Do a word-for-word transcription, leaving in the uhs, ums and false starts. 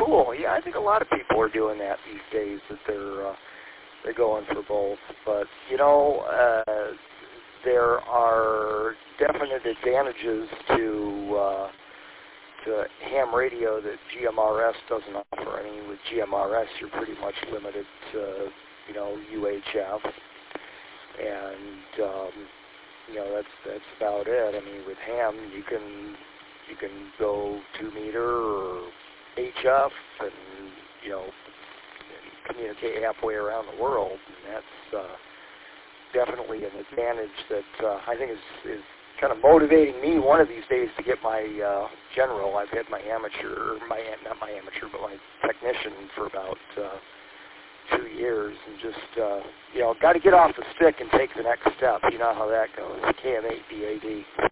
cool. Yeah, I think a lot of people are doing that these days, that they're uh, they're going for both. But, you know, uh, there are definite advantages to uh, to ham radio that G M R S doesn't offer. I mean, with G M R S, you're pretty much limited to, you know, U H F, and um, you know, that's that's about it. I mean, with ham, you can you can go two meter or H F, and you know, communicate halfway around the world, and that's uh, definitely an advantage that uh, I think is is kind of motivating me one of these days to get my uh, general. I've had my amateur, my not my amateur, but my technician for about uh, two years, and just uh, you know, got to get off the stick and take the next step. You know how that goes. K M eight B A D.